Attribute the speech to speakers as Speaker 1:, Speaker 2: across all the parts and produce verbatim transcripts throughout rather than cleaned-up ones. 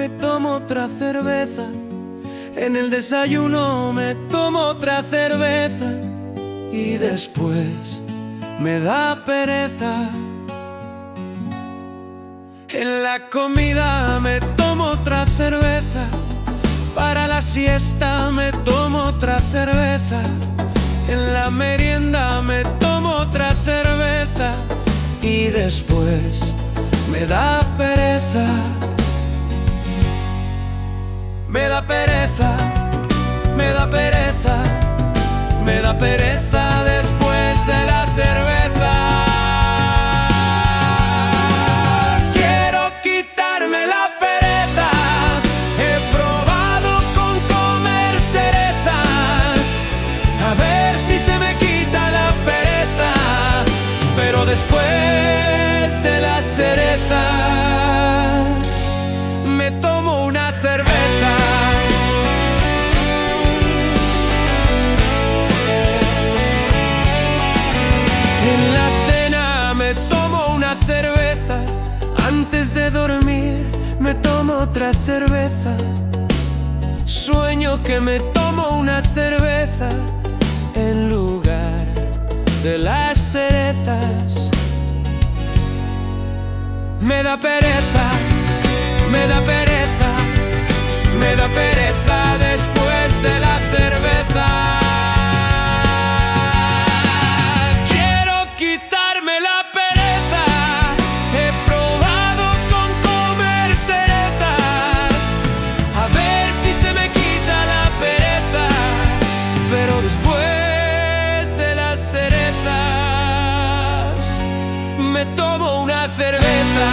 Speaker 1: me tomo otra cerveza. En el desayuno me tomo otra cerveza. Y después me da pereza. En la comida me tomo otra cerveza. Para la siesta me tomo otra cerveza. En la merienda me tomo otra cerveza. Y después me da pereza. Me da pereza, me da pereza, me da pereza después de la cerveza. Quiero quitarme la pereza. He probado con comer cerezas, a ver si se me quita la pereza. Pero después de las cerezas me tomo una cerveza. En la cena me tomo una cerveza. Antes de dormir me tomo otra cerveza. Sueño que me tomo una cerveza en lugar de las cerezas. Me da pereza, me da pereza, me da pereza después de la cerveza. Quiero quitarme la pereza. He probado con comer cerezas, a ver si se me quita la pereza. Pero después de las cerezas me tomo una cerveza.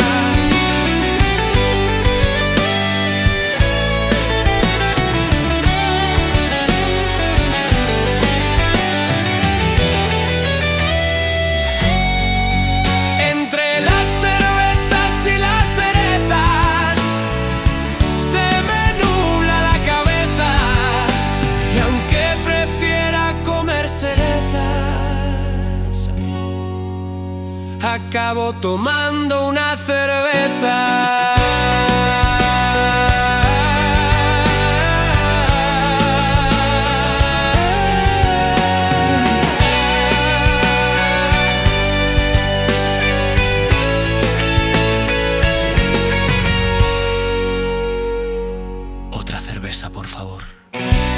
Speaker 1: Acabo tomando una cerveza.
Speaker 2: Otra cerveza, por favor.